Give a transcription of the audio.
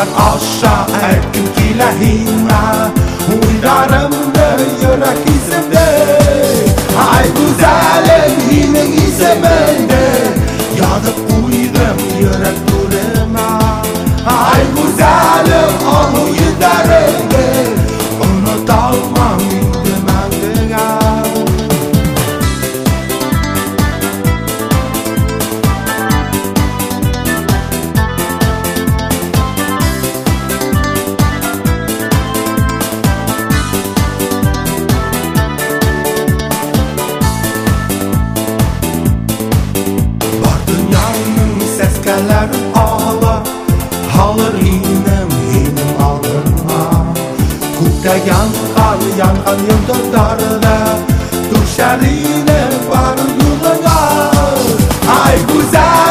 Dağlar aşağı erkim kilahina Uylarımda yürek izimde Ay güzelim yine izimde Yadıp uyudum yürek duruma Ay güzelim onu yüzlerinde Unutalmam indim andığa Seskeler ağla Halır inim alırma Kukta yankan yıldızlarla Düşer yine var yoluna Ay güzel